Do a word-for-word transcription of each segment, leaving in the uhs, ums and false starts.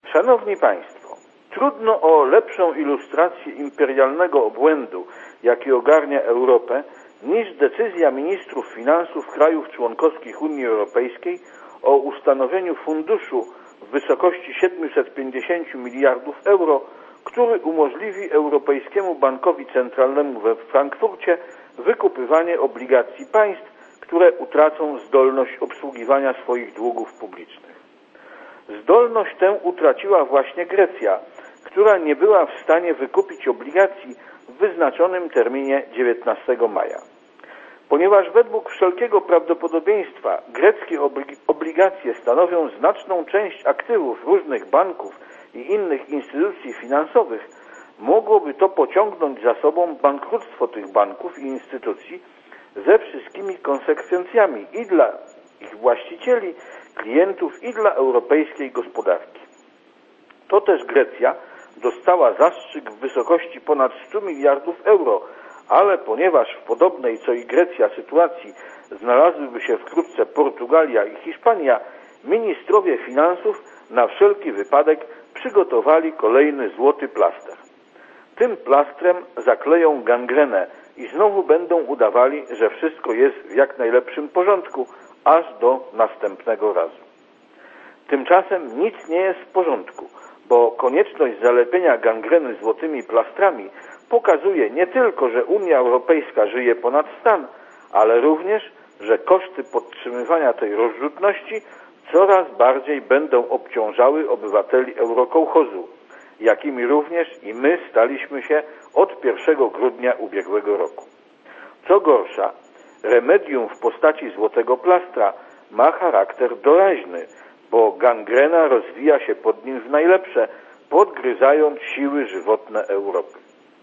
Szanowni Państwo, trudno o lepszą ilustrację imperialnego obłędu, jaki ogarnia Europę, niż decyzja ministrów finansów krajów członkowskich Unii Europejskiej o ustanowieniu funduszu w wysokości siedemset pięćdziesiąt miliardów euro, który umożliwi Europejskiemu Bankowi Centralnemu we Frankfurcie wykupywanie obligacji państw, które utracą zdolność obsługiwania swoich długów publicznych. Zdolność tę utraciła właśnie Grecja, która nie była w stanie wykupić obligacji w wyznaczonym terminie dziewiętnastego maja. Ponieważ według wszelkiego prawdopodobieństwa greckie obligacje stanowią znaczną część aktywów różnych banków i innych instytucji finansowych, mogłoby to pociągnąć za sobą bankructwo tych banków i instytucji ze wszystkimi konsekwencjami i dla ich właścicieli, klientów i dla europejskiej gospodarki. To też Grecja dostała zastrzyk w wysokości ponad stu miliardów euro, ale ponieważ w podobnej co i Grecja sytuacji znalazłyby się wkrótce Portugalia i Hiszpania, ministrowie finansów na wszelki wypadek przygotowali kolejny złoty plaster. Tym plastrem zakleją gangrenę i znowu będą udawali, że wszystko jest w jak najlepszym porządku, aż do następnego razu. Tymczasem nic nie jest w porządku, bo konieczność zalepienia gangreny złotymi plastrami pokazuje nie tylko, że Unia Europejska żyje ponad stan, ale również, że koszty podtrzymywania tej rozrzutności coraz bardziej będą obciążały obywateli eurokołchozu, jakimi również i my staliśmy się od pierwszego grudnia ubiegłego roku. Co gorsza, remedium w postaci złotego plastra ma charakter doraźny, bo gangrena rozwija się pod nim w najlepsze, podgryzając siły żywotne Europy.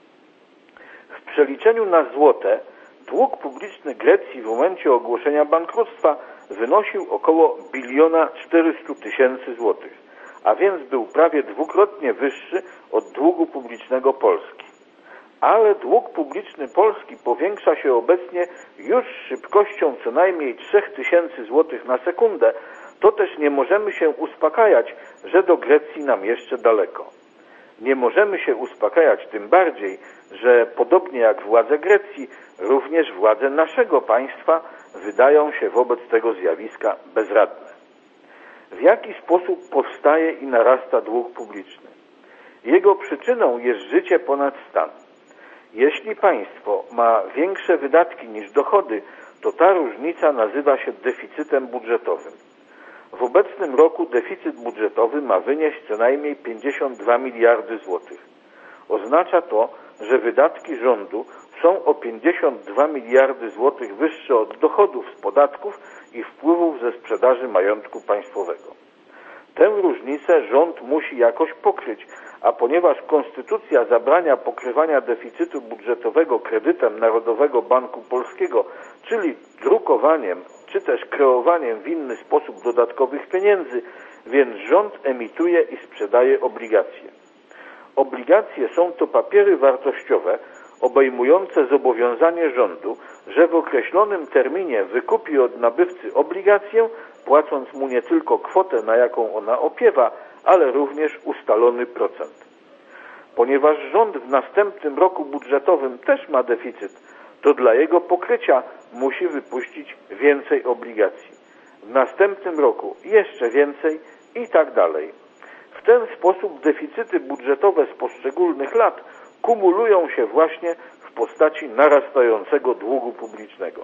W przeliczeniu na złote dług publiczny Grecji w momencie ogłoszenia bankructwa wynosił około biliona czterystu tysięcy złotych, a więc był prawie dwukrotnie wyższy od długu publicznego Polski. Ale dług publiczny Polski powiększa się obecnie już z szybkością co najmniej trzech tysięcy złotych na sekundę, to też nie możemy się uspokajać, że do Grecji nam jeszcze daleko. Nie możemy się uspokajać tym bardziej, że podobnie jak władze Grecji, również władze naszego państwa wydają się wobec tego zjawiska bezradne. W jaki sposób powstaje i narasta dług publiczny? Jego przyczyną jest życie ponad stan. Jeśli państwo ma większe wydatki niż dochody, to ta różnica nazywa się deficytem budżetowym. W obecnym roku deficyt budżetowy ma wynieść co najmniej pięćdziesiąt dwa miliardy złotych. Oznacza to, że wydatki rządu są o pięćdziesiąt dwa miliardy złotych wyższe od dochodów z podatków i wpływów ze sprzedaży majątku państwowego. Tę różnicę rząd musi jakoś pokryć, a ponieważ Konstytucja zabrania pokrywania deficytu budżetowego kredytem Narodowego Banku Polskiego, czyli drukowaniem czy też kreowaniem w inny sposób dodatkowych pieniędzy, więc rząd emituje i sprzedaje obligacje. Obligacje są to papiery wartościowe obejmujące zobowiązanie rządu, że w określonym terminie wykupi od nabywcy obligację, płacąc mu nie tylko kwotę, na jaką ona opiewa, ale również ustalony procent. Ponieważ rząd w następnym roku budżetowym też ma deficyt, to dla jego pokrycia musi wypuścić więcej obligacji. W następnym roku jeszcze więcej i tak dalej. W ten sposób deficyty budżetowe z poszczególnych lat kumulują się właśnie w postaci narastającego długu publicznego.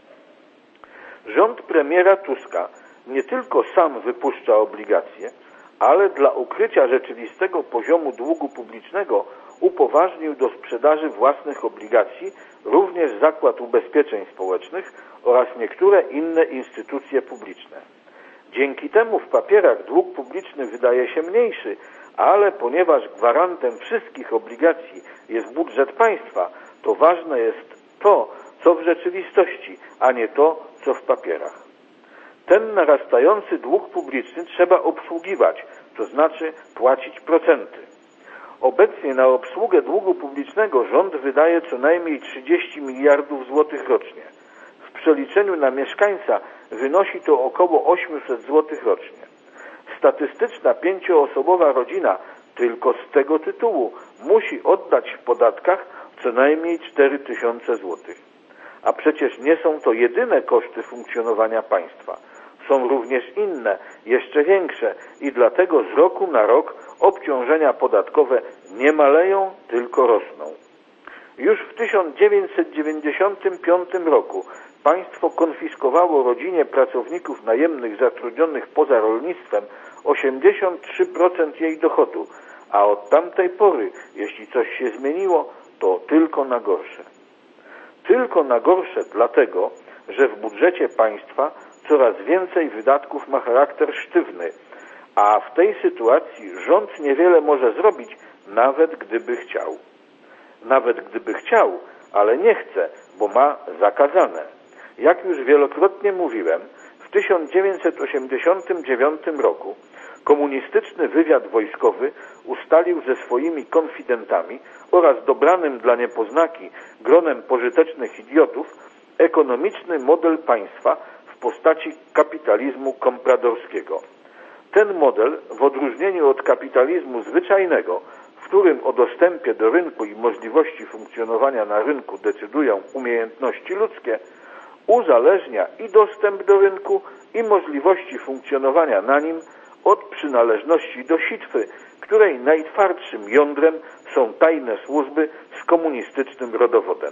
Rząd premiera Tuska nie tylko sam wypuszcza obligacje, ale dla ukrycia rzeczywistego poziomu długu publicznego upoważnił do sprzedaży własnych obligacji również Zakład Ubezpieczeń Społecznych oraz niektóre inne instytucje publiczne. Dzięki temu w papierach dług publiczny wydaje się mniejszy, ale ponieważ gwarantem wszystkich obligacji jest budżet państwa, to ważne jest to, co w rzeczywistości, a nie to, co w papierach. Ten narastający dług publiczny trzeba obsługiwać, to znaczy płacić procenty. Obecnie na obsługę długu publicznego rząd wydaje co najmniej trzydzieści miliardów złotych rocznie. W przeliczeniu na mieszkańca wynosi to około osiemset złotych rocznie. statystyczna pięcioosobowa rodzina tylko z tego tytułu musi oddać w podatkach co najmniej cztery tysiące złotych. A przecież nie są to jedyne koszty funkcjonowania państwa. Są również inne, jeszcze większe i dlatego z roku na rok obciążenia podatkowe nie maleją, tylko rosną. Już w tysiąc dziewięćset dziewięćdziesiątym piątym roku państwo konfiskowało rodzinie pracowników najemnych zatrudnionych poza rolnictwem osiemdziesiąt trzy procent jej dochodu, a od tamtej pory, jeśli coś się zmieniło, to tylko na gorsze. Tylko na gorsze dlatego, że w budżecie państwa coraz więcej wydatków ma charakter sztywny, a w tej sytuacji rząd niewiele może zrobić, nawet gdyby chciał. Nawet gdyby chciał, ale nie chce, bo ma zakazane. Jak już wielokrotnie mówiłem, w tysiąc dziewięćset osiemdziesiątym dziewiątym roku komunistyczny wywiad wojskowy ustalił ze swoimi konfidentami oraz dobranym dla niepoznaki gronem pożytecznych idiotów ekonomiczny model państwa w postaci kapitalizmu kompradorskiego. Ten model, w odróżnieniu od kapitalizmu zwyczajnego, w którym o dostępie do rynku i możliwości funkcjonowania na rynku decydują umiejętności ludzkie, uzależnia i dostęp do rynku, i możliwości funkcjonowania na nim od przynależności do sitwy, której najtwardszym jądrem są tajne służby z komunistycznym rodowodem.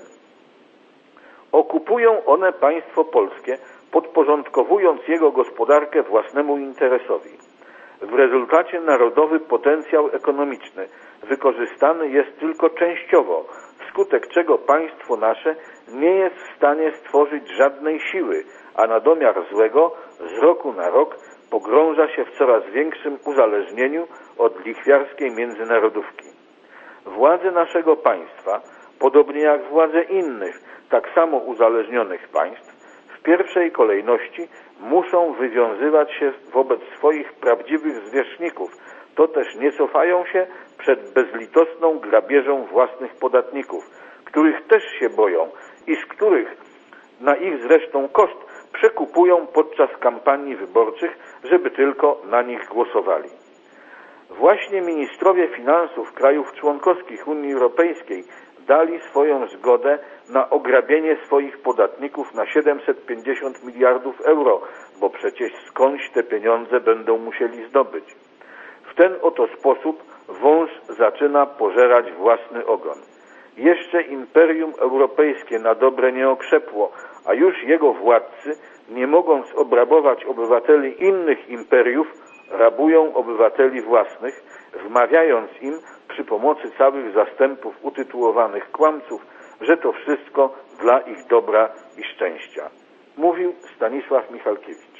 Okupują one państwo polskie, podporządkowując jego gospodarkę własnemu interesowi. W rezultacie narodowy potencjał ekonomiczny wykorzystany jest tylko częściowo, wskutek czego państwo nasze nie jest w stanie stworzyć żadnej siły, a na domiar złego z roku na rok pogrąża się w coraz większym uzależnieniu od lichwiarskiej międzynarodówki. Władze naszego państwa, podobnie jak władze innych, tak samo uzależnionych państw, w pierwszej kolejności muszą wywiązywać się wobec swoich prawdziwych zwierzchników, to też nie cofają się przed bezlitosną grabieżą własnych podatników, których też się boją i z których na ich zresztą koszt przekupują podczas kampanii wyborczych, żeby tylko na nich głosowali. Właśnie ministrowie finansów krajów członkowskich Unii Europejskiej dali swoją zgodę na ograbienie swoich podatników na siedemset pięćdziesiąt miliardów euro, bo przecież skądś te pieniądze będą musieli zdobyć. W ten oto sposób wąż zaczyna pożerać własny ogon. Jeszcze Imperium Europejskie na dobre nie okrzepło, a już jego władcy, nie mogąc obrabować obywateli innych imperiów, rabują obywateli własnych, wmawiając im przy pomocy całych zastępów utytułowanych kłamców, że to wszystko dla ich dobra i szczęścia. Mówił Stanisław Michalkiewicz.